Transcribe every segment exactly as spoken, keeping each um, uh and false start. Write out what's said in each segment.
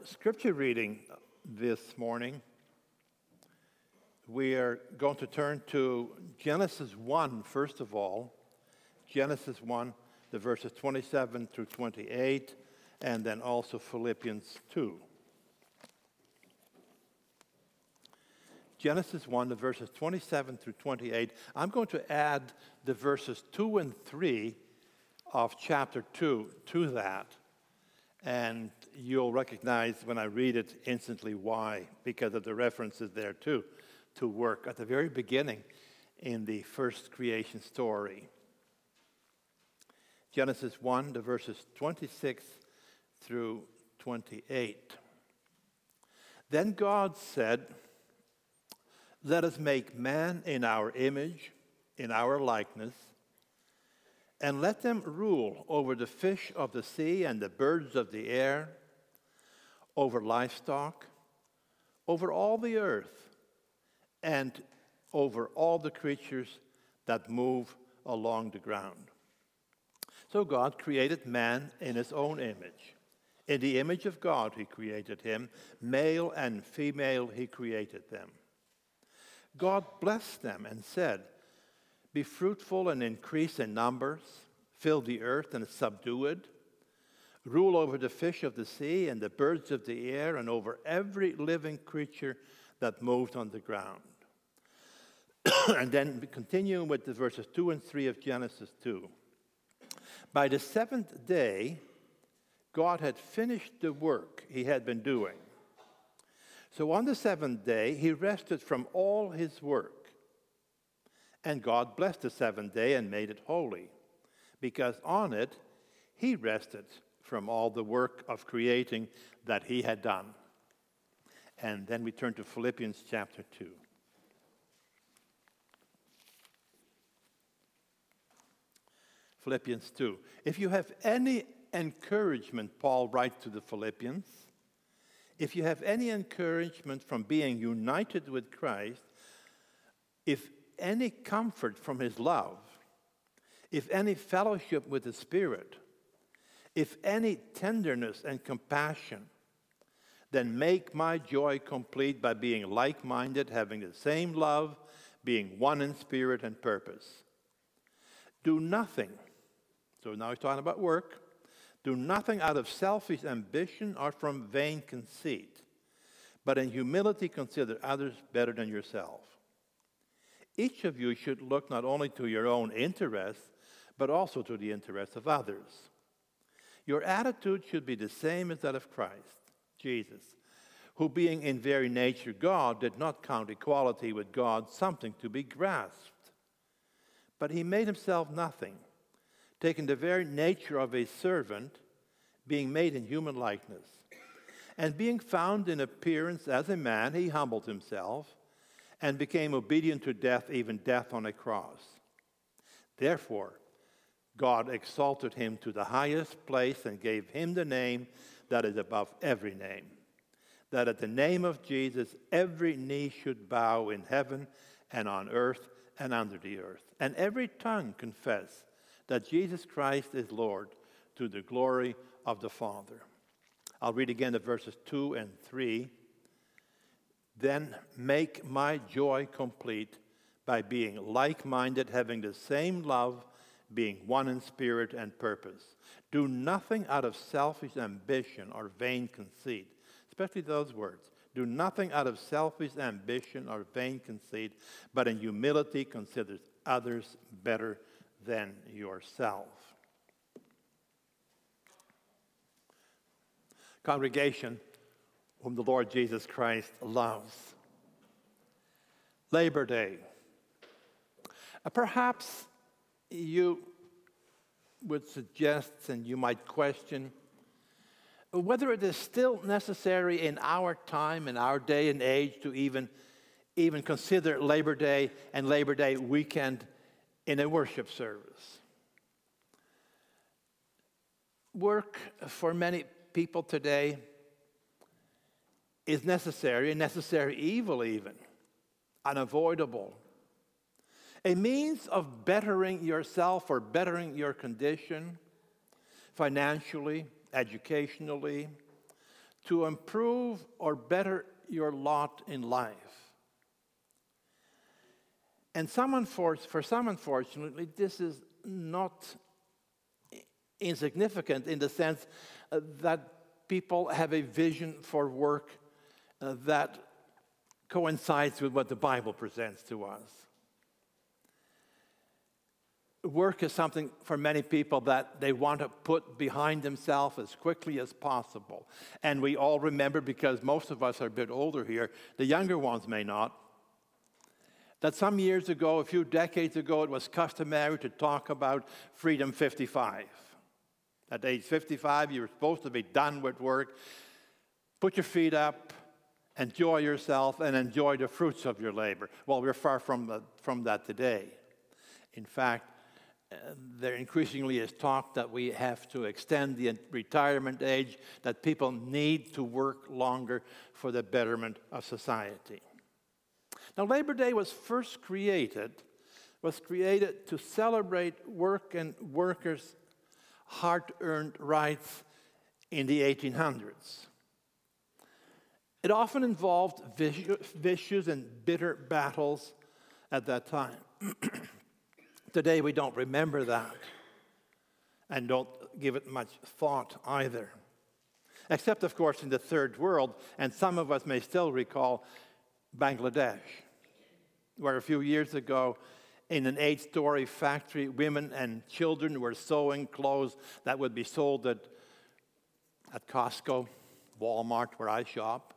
Scripture reading this morning, we are going to turn to Genesis one, first of all. Genesis one, the verses twenty-seven through twenty-eight, and then also Philippians two. Genesis one, the verses twenty-seven through twenty-eight. I'm going to add the verses two and three of chapter two to that. And you'll recognize when I read it instantly why, because of the references there too, to work at the very beginning in the first creation story. Genesis one, the verses twenty-six through twenty-eight. Then God said, "Let us make man in our image, in our likeness, and let them rule over the fish of the sea and the birds of the air, over livestock, over all the earth, and over all the creatures that move along the ground." So God created man in his own image. In the image of God he created him. Male and female he created them. God blessed them and said, "Be fruitful and increase in numbers, fill the earth and subdue it, rule over the fish of the sea and the birds of the air and over every living creature that moves on the ground." And then continuing with the verses two and three of Genesis two. By the seventh day, God had finished the work he had been doing. So on the seventh day, he rested from all his work. And God blessed the seventh day and made it holy, because on it he rested from all the work of creating that he had done. And then we turn to Philippians chapter two. Philippians two. If you have any encouragement, Paul writes to the Philippians, if you have any encouragement from being united with Christ, if any comfort from his love, if any fellowship with the Spirit, if any tenderness and compassion, then make my joy complete by being like-minded, having the same love, being one in spirit and purpose. Do nothing, so now he's talking about work, do nothing out of selfish ambition or from vain conceit, but in humility consider others better than yourself. Each of you should look not only to your own interests, but also to the interests of others. Your attitude should be the same as that of Christ, Jesus, who being in very nature God, did not count equality with God something to be grasped. But he made himself nothing, taking the very nature of a servant, being made in human likeness. And being found in appearance as a man, he humbled himself, and became obedient to death, even death on a cross. Therefore, God exalted him to the highest place and gave him the name that is above every name, that at the name of Jesus every knee should bow in heaven and on earth and under the earth, and every tongue confess that Jesus Christ is Lord, to the glory of the Father. I'll read again the verses two and three. Then make my joy complete by being like-minded, having the same love, being one in spirit and purpose. Do nothing out of selfish ambition or vain conceit, especially those words. Do nothing out of selfish ambition or vain conceit, but in humility consider others better than yourself. Congregation, whom the Lord Jesus Christ loves. Labor Day. Uh, perhaps you would suggest and you might question whether it is still necessary in our time, in our day and age, to even, even consider Labor Day and Labor Day weekend in a worship service. Work for many people today is necessary, a necessary evil even, unavoidable. A means of bettering yourself or bettering your condition financially, educationally, to improve or better your lot in life. And some unfor- for some, unfortunately, this is not insignificant in the sense uh, that people have a vision for work uh, that coincides with what the Bible presents to us. Work is something for many people that they want to put behind themselves as quickly as possible. And we all remember, because most of us are a bit older here, the younger ones may not, that some years ago, a few decades ago, it was customary to talk about Freedom fifty-five. At age fifty-five, you were supposed to be done with work. Put your feet up, enjoy yourself, and enjoy the fruits of your labor. Well, we're far from, the, from that today. In fact, uh, there increasingly is talk that we have to extend the retirement age, that people need to work longer for the betterment of society. Now, Labor Day was first created, was created to celebrate work and workers' hard-earned rights in the eighteen hundreds. It often involved vicious and bitter battles at that time. Today, we don't remember that and don't give it much thought either. Except, of course, in the third world, and some of us may still recall Bangladesh, where a few years ago, in an eight-story factory, women and children were sewing clothes that would be sold at, at Costco, Walmart, where I shop,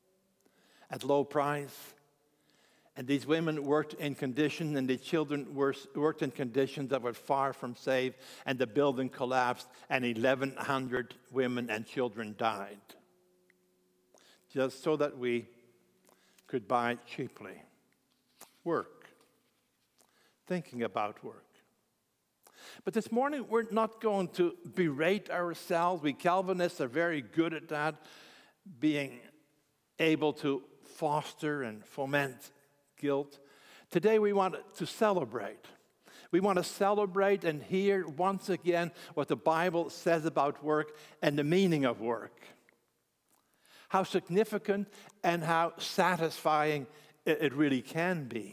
at low price. And these women worked in conditions, and the children were, worked in conditions that were far from safe, and the building collapsed, and eleven hundred women and children died, just so that we could buy cheaply. Work. Thinking about work. But this morning, we're not going to berate ourselves. We Calvinists are very good at that, being able to foster and foment guilt. Today, we want to celebrate. We want to celebrate and hear once again what the Bible says about work and the meaning of work. How significant and how satisfying it really can be.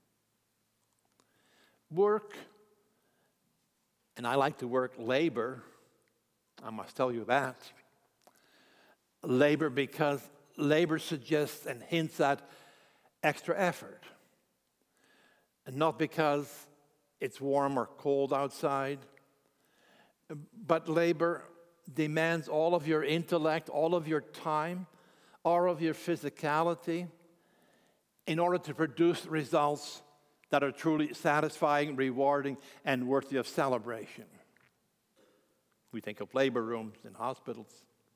Work, and I like the word labor, I must tell you that. Labor because labor suggests and hints at extra effort. And not because it's warm or cold outside, but labor demands all of your intellect, all of your time, all of your physicality, in order to produce results that are truly satisfying, rewarding, and worthy of celebration. We think of labor rooms in hospitals.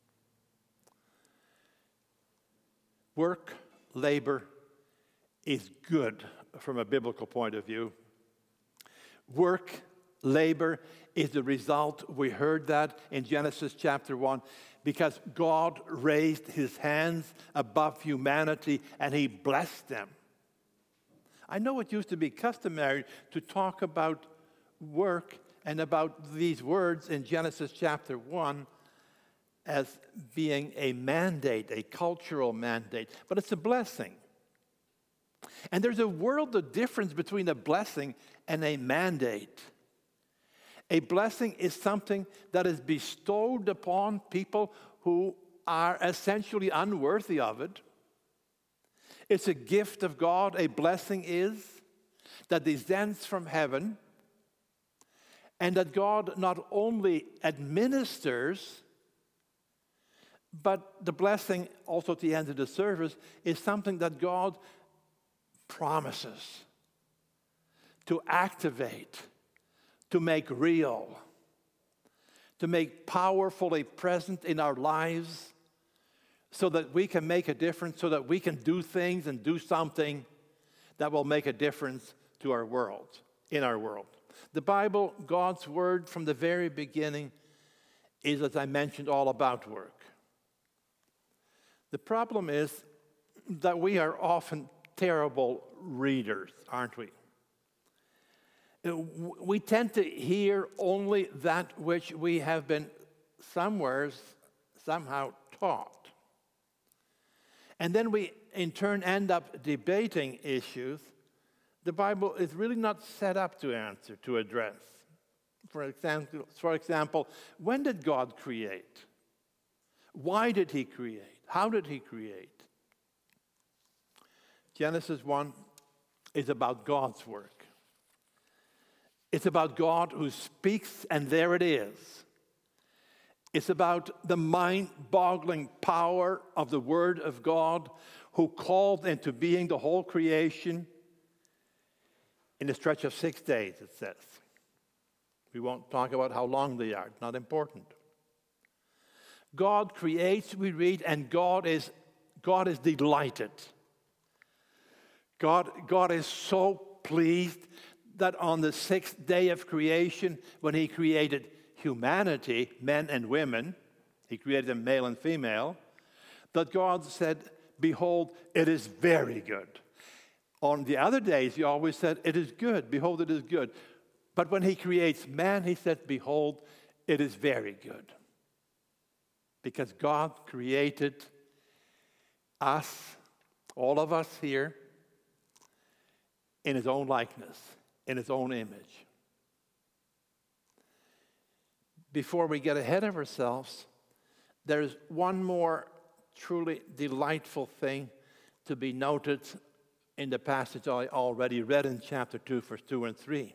Work, labor is good from a biblical point of view. Work, labor is the result, we heard that in Genesis chapter one, because God raised his hands above humanity and he blessed them. I know it used to be customary to talk about work and about these words in Genesis chapter one as being a mandate, a cultural mandate, but it's a blessing. And there's a world of difference between a blessing and a mandate. A blessing is something that is bestowed upon people who are essentially unworthy of it. It's a gift of God. A blessing is that descends from heaven, and that God not only administers, but the blessing also at the end of the service is something that God promises to activate, to make real, to make powerfully present in our lives so that we can make a difference, so that we can do things and do something that will make a difference to our world, in our world. The Bible, God's word from the very beginning, is, as I mentioned, all about work. The problem is that we are often terrible readers, aren't we? We tend to hear only that which we have been somewhere, somehow taught. and then we in turn end up debating issues the Bible is really not set up to answer, to address. For example, for example, when did God create? Why did he create? How did he create? Genesis one is about God's work. It's about God who speaks, and there it is. It's about the mind-boggling power of the Word of God who called into being the whole creation in a stretch of six days, it says. We won't talk about how long they are. It's not important. God creates, we read, and God is, God is delighted. God, God is so pleased that on the sixth day of creation, when he created humanity, men and women, he created them male and female, that God said, behold, it is very good. On the other days, he always said, it is good, behold, it is good. But when he creates man, he said, behold, it is very good. Because God created us, all of us here, in his own likeness, in his own image. Before we get ahead of ourselves, there's one more truly delightful thing to be noted in the passage I already read in chapter two, verse two and three.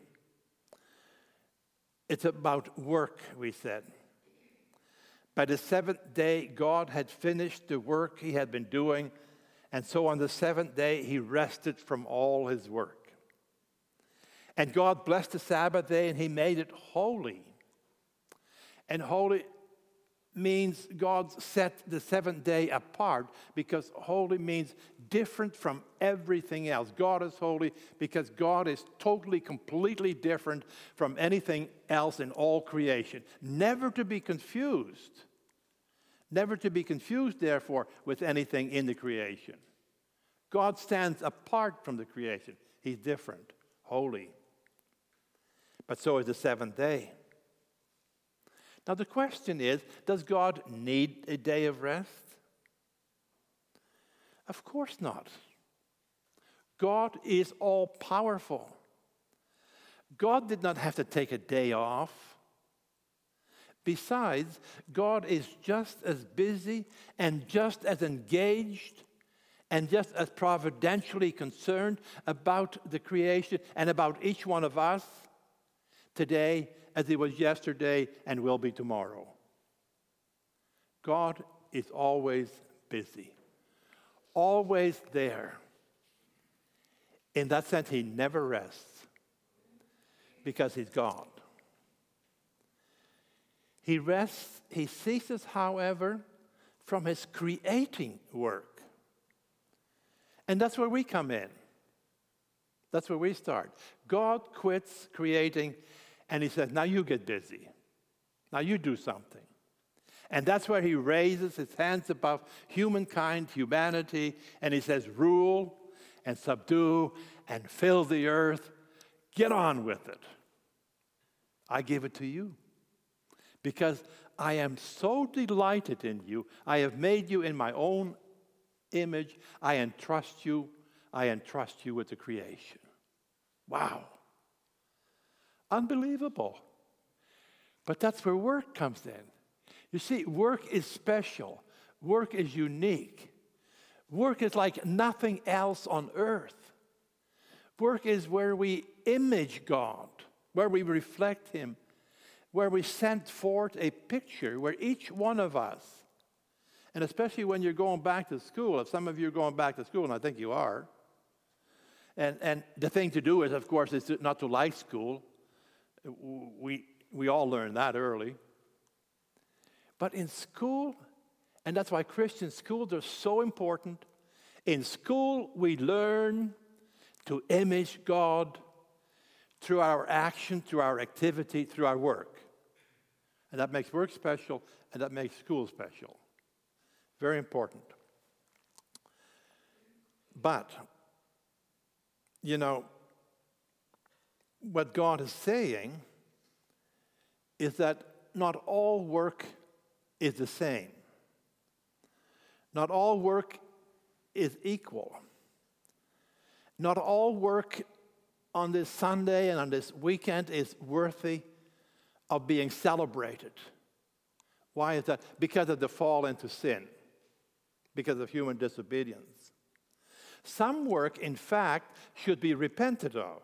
It's about work, we said. By the seventh day, God had finished the work he had been doing, and so on the seventh day, he rested from all his work. And God blessed the Sabbath day, and he made it holy. And holy means God set the seventh day apart, because holy means different from everything else. God is holy because God is totally, completely different from anything else in all creation. Never to be confused. Never to be confused, therefore, with anything in the creation. God stands apart from the creation. He's different, holy. But so is the seventh day. Now the question is, does God need a day of rest? Of course not. God is all-powerful. God did not have to take a day off. Besides, God is just as busy and just as engaged and just as providentially concerned about the creation and about each one of us today as he was yesterday and will be tomorrow. God is always busy, always there. In that sense, he never rests because he's God. He rests, he ceases, however, from his creating work. And that's where we come in. That's where we start. God quits creating, and he says, now you get busy. Now you do something. And that's where he raises his hands above humankind, humanity, and he says, rule and subdue and fill the earth. Get on with it. I give it to you. Because I am so delighted in you. I have made you in my own image. I entrust you. I entrust you with the creation. Wow. Unbelievable. But that's where work comes in. You see, work is special. Work is unique. Work is like nothing else on earth. Work is where we image God, where we reflect him, where we send forth a picture, where each one of us, and especially when you're going back to school, if some of you are going back to school, and I think you are, and, and the thing to do is, of course, is to, not to like school. We, we all learn that early. But in school, and that's why Christian schools are so important, in school we learn to image God through our action, through our activity, through our work. And that makes work special, and that makes school special. Very important. But, you know, what God is saying is that not all work is the same. Not all work is equal. Not all work on this Sunday and on this weekend is worthy of being celebrated. Why is that? Because of the fall into sin, because of human disobedience. Some work, in fact, should be repented of.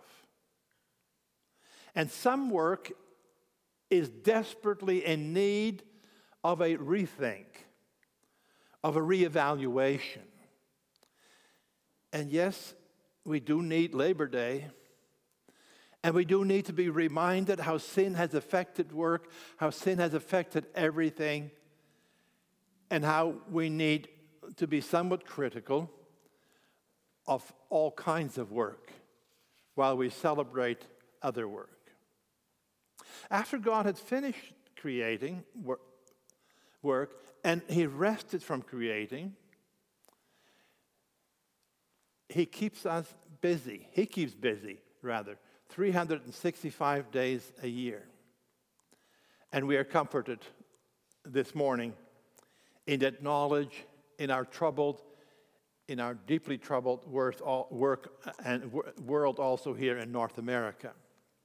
And some work is desperately in need of a rethink, of a reevaluation. And yes, we do need Labor Day. And we do need to be reminded how sin has affected work, how sin has affected everything, and how we need to be somewhat critical of all kinds of work while we celebrate other work. After God had finished creating work and he rested from creating, he keeps us busy. He keeps busy, rather. three hundred sixty-five days a year. And we are comforted this morning in that knowledge, in our troubled, in our deeply troubled work and world also here in North America.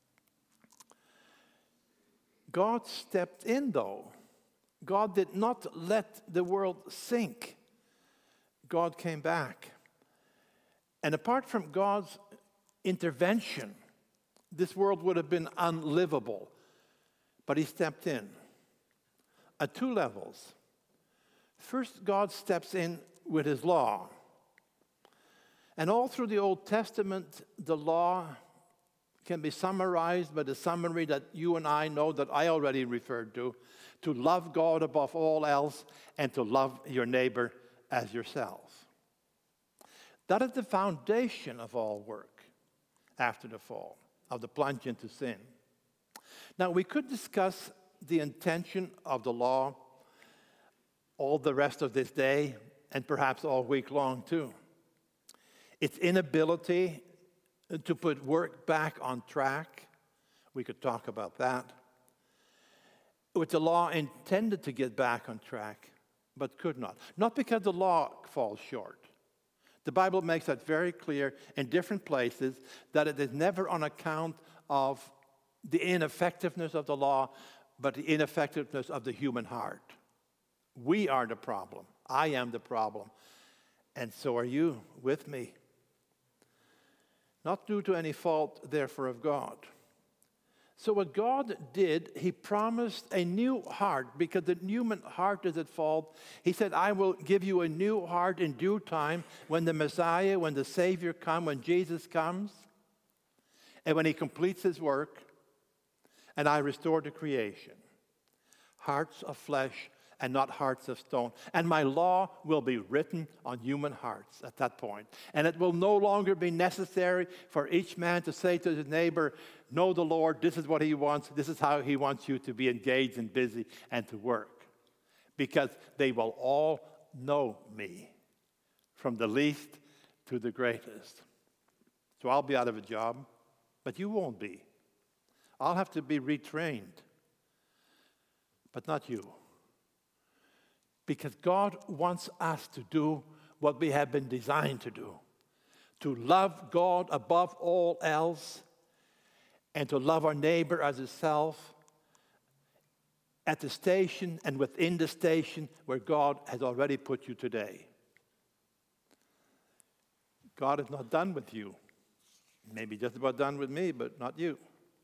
God stepped in, though. God did not let the world sink. God came back. And apart from God's intervention, this world would have been unlivable. But he stepped in at two levels. First, God steps in with his law. And all through the Old Testament, the law can be summarized by the summary that you and I know that I already referred to, to love God above all else and to love your neighbor as yourself. That is the foundation of all work after the fall, of the plunge into sin. Now, we could discuss the intention of the law all the rest of this day and perhaps all week long too. Its inability to put work back on track, we could talk about that. Which the law intended to get back on track, but could not. Not because the law falls short. The Bible makes that very clear in different places, that it is never on account of the ineffectiveness of the law, but the ineffectiveness of the human heart. We are the problem. I am the problem. And so are you with me. Not due to any fault, therefore, of God. So what God did, he promised a new heart, because the human heart is at fault. He said, I will give you a new heart in due time when the Messiah, when the Savior comes, when Jesus comes, and when he completes his work, and I restore the creation. Hearts of flesh and not hearts of stone. And my law will be written on human hearts at that point. And it will no longer be necessary for each man to say to his neighbor, know the Lord, this is what he wants, this is how he wants you to be engaged and busy and to work. Because they will all know me, from the least to the greatest. So I'll be out of a job, but you won't be. I'll have to be retrained, but not you. Because God wants us to do what we have been designed to do. To love God above all else and to love our neighbor as himself at the station and within the station where God has already put you today. God is not done with you. Maybe just about done with me, but not you.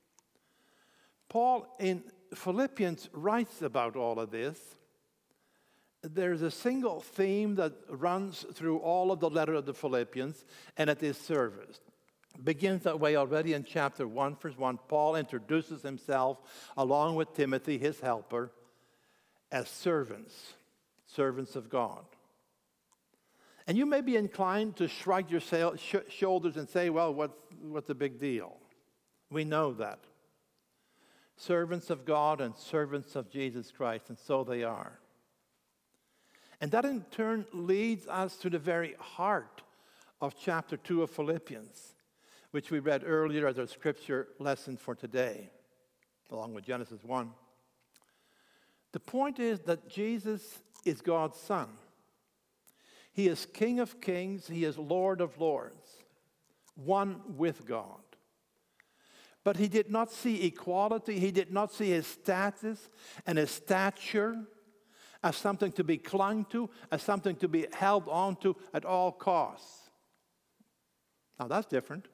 Paul in Philippians writes about all of this. There's a single theme that runs through all of the letter of the Philippians, and it is service. It begins that way already in chapter one, verse one. Paul introduces himself, along with Timothy, his helper, as servants, servants of God. And you may be inclined to shrug your shoulders and say, well, what's, what's the big deal? We know that. Servants of God and servants of Jesus Christ, and so they are. And that in turn leads us to the very heart of chapter two of Philippians, which we read earlier as our scripture lesson for today, along with Genesis one. The point is that Jesus is God's Son. He is King of kings. He is Lord of lords, one with God. But he did not see equality. He did not see his status and his stature as something to be clung to, as something to be held on to at all costs. Now that's different.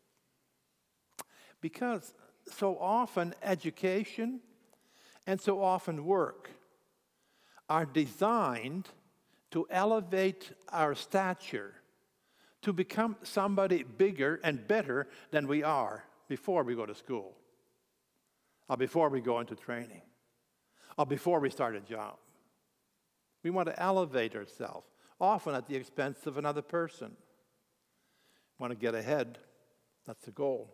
Because so often education and so often work are designed to elevate our stature, to become somebody bigger and better than we are before we go to school, or before we go into training, or before we start a job. We want to elevate ourselves, often at the expense of another person. We want to get ahead. That's the goal.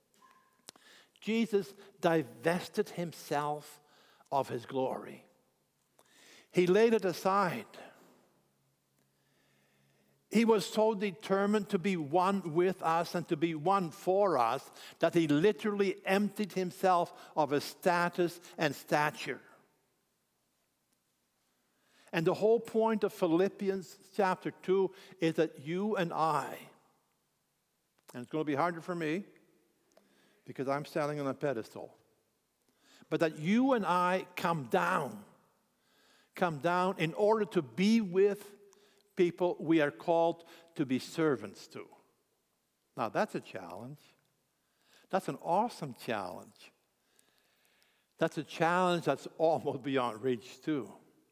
Jesus divested himself of his glory. He laid it aside. He was so determined to be one with us and to be one for us that he literally emptied himself of his status and stature. And the whole point of Philippians chapter two is that you and I, and it's going to be harder for me because I'm standing on a pedestal, but that you and I come down, come down in order to be with people we are called to be servants to. Now that's a challenge. That's an awesome challenge. That's a challenge that's almost beyond reach too.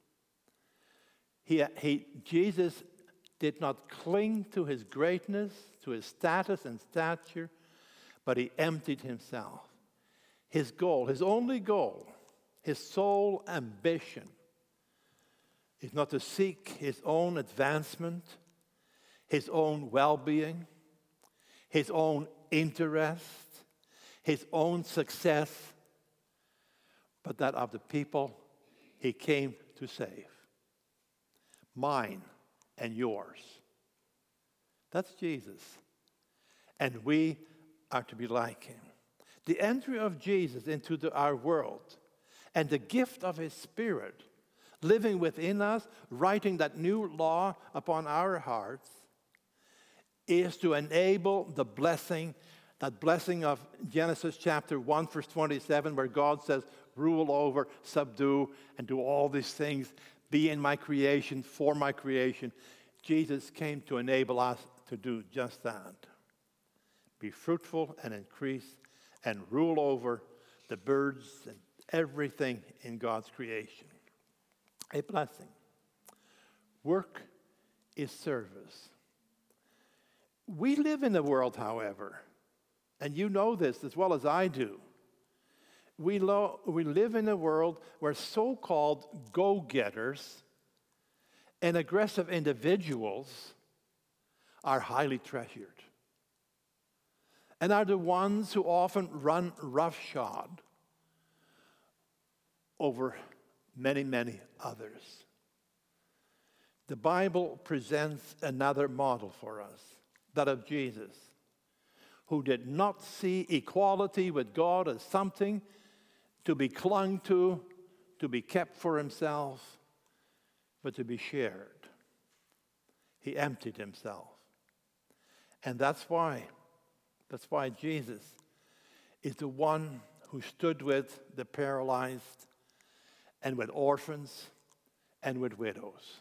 He, he, Jesus did not cling to his greatness, to his status and stature, but he emptied himself. His goal, his only goal, his sole ambition is not to seek his own advancement, his own well-being, his own interest, his own success, but that of the people he came to save. Mine and yours. That's Jesus. And we are to be like him. The entry of Jesus into the, our world and the gift of his Spirit living within us, writing that new law upon our hearts, is to enable the blessing, that blessing of Genesis chapter one, verse twenty-seven, where God says, rule over, subdue, and do all these things, be in my creation, for my creation. Jesus came to enable us to do just that. Be fruitful and increase and rule over the birds and everything in God's creation. A blessing. Work is service. We live in a world, however, and you know this as well as I do. We, lo- we live in a world where so-called go-getters and aggressive individuals are highly treasured and are the ones who often run roughshod over many, many others. The Bible presents another model for us, that of Jesus, who did not see equality with God as something to be clung to, to be kept for himself, but to be shared. He emptied himself. And that's why, that's why Jesus is the one who stood with the paralyzed and with orphans and with widows.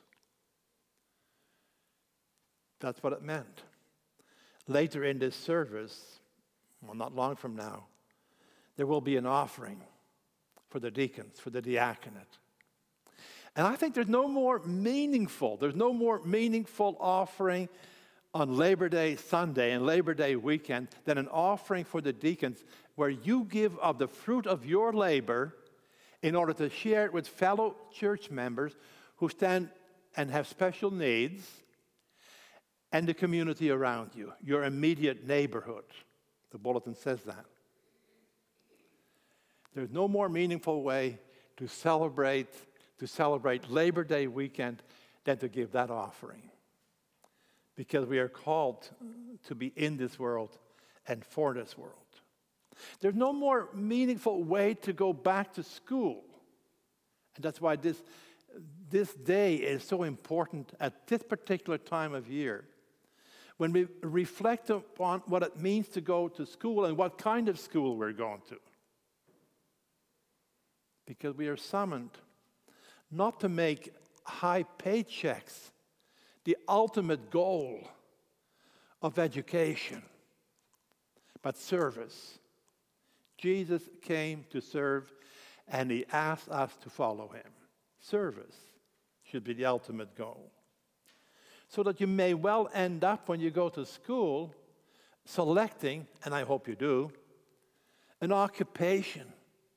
That's what it meant. Later in this service, well, not long from now, there will be an offering for the deacons, for the diaconate. And I think there's no more meaningful, there's no more meaningful offering on Labor Day Sunday and Labor Day weekend than an offering for the deacons where you give of the fruit of your labor in order to share it with fellow church members who stand and have special needs, and the community around you, your immediate neighborhood. The bulletin says that. There's no more meaningful way to celebrate, to celebrate Labor Day weekend than to give that offering. Because we are called to be in this world and for this world. There's no more meaningful way to go back to school. And that's why this, this day is so important at this particular time of year, when we reflect upon what it means to go to school and what kind of school we're going to. Because we are summoned not to make high paychecks the ultimate goal of education, but service. Jesus came to serve, and he asked us to follow him. Service should be the ultimate goal. So that you may well end up, when you go to school, selecting, and I hope you do, an occupation.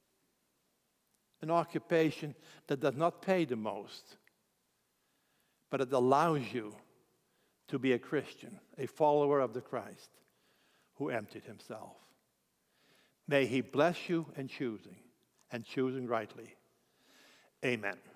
An occupation that does not pay the most, but it allows you to be a Christian, a follower of the Christ who emptied himself. May he bless you in choosing, and choosing rightly. Amen.